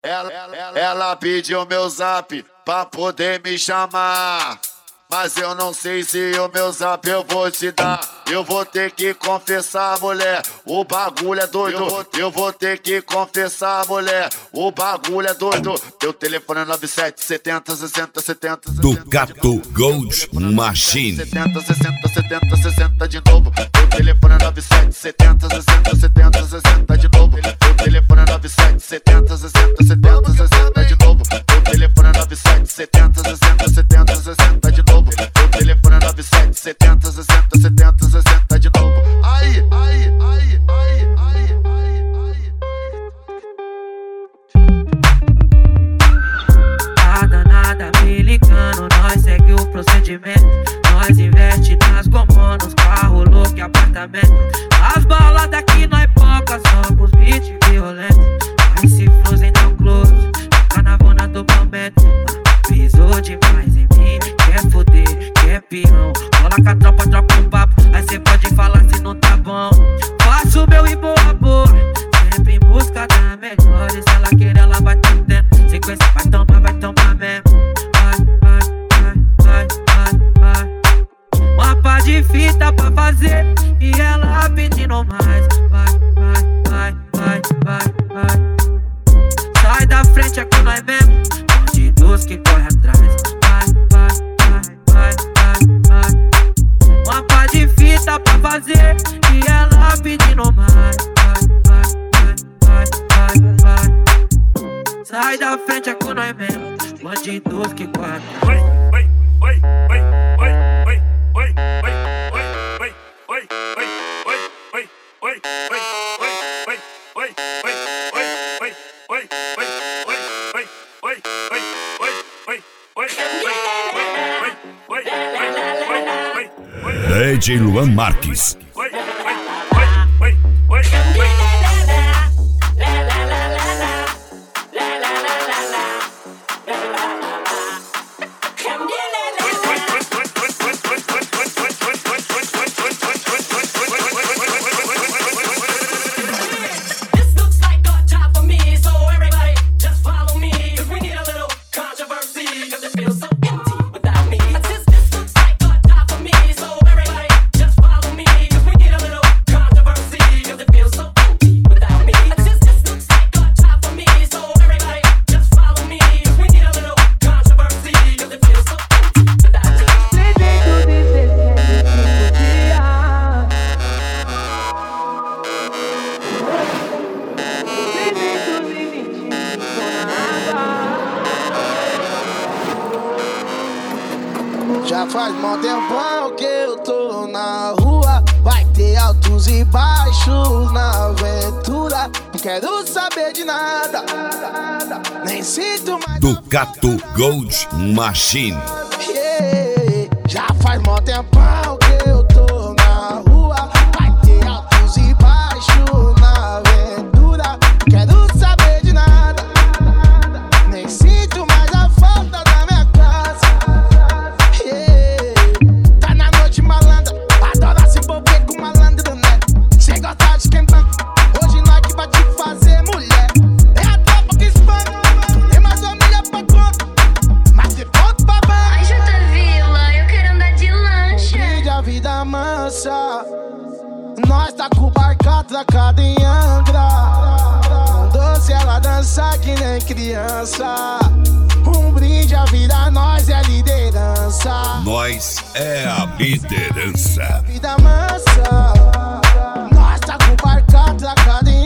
Ela pediu meu zap pra poder me chamar, mas eu não sei se o meu zap eu vou te dar. Eu vou ter que confessar, mulher, o bagulho é doido. Eu vou ter que confessar, mulher, o bagulho é doido. Teu telefone é 97 70 60 70 Ducato Gold Machine. 70 60 70 60 de novo. Teu telefone é 97 70 60 70 60 de novo. Teu telefone é 97 70 60 70 60 de novo. Teu telefone é 97 70 60 70 60 de novo. Teu telefone é 97 70 60 70 60 de novo. Aí, aí, aí, aí, aí, aí, aí. Nada me ligando, nós segue o procedimento. Nós investe nas gomos, nos carros, louco e apartamento. As baladas que nós poucas são com os beats violentos. Aí se flosem tão close, fica na bona do momento. Pisou demais em mim, quer foder, quer peão. Cola com a tropa, troca um papo, aí cê pode falar se não tá bom. Faço meu e boa, sempre em busca da melhor. E se ela querer, ela vai tentando. Sequência vai tomar mesmo. Vai. Uma pá de fita pra fazer e ela pedindo mais. Vai. Sai da frente, é com nós mesmo. Bandidos que corre atrás. Vai. Uma pá de fita pra fazer e ela pedindo mais. Vai. Sai da frente, é com nós mesmo. Bandidos que corre atrás. DJ Luan Marques. Já faz mó tempão que eu tô na rua. Vai ter altos e baixos na aventura. Não quero saber de nada, nem sinto mais. Ducato Gold Machine. Já faz mó tempão que eu tô na rua. Vai ter altos e baixos na aventura. Não quero saber de nada, nem sinto mais a falta da minha casa. Tá na noite malandra, adora se envolver com malandro, né? Cê gosta de quem banca, hoje nós que vai te fazer mulher. É a tropa que espanca, tem mais família pra conta, mas se ponto pra banca. Ai, Jota Vila, eu quero andar de lancha. Brinde a vida mansa, nós tá com o barco atracado em Angra. Doce ela dança que nem criança. Um brinde à vida, nós é liderança. Nós é a liderança. Vida mansa, nós tá com o barco atracado em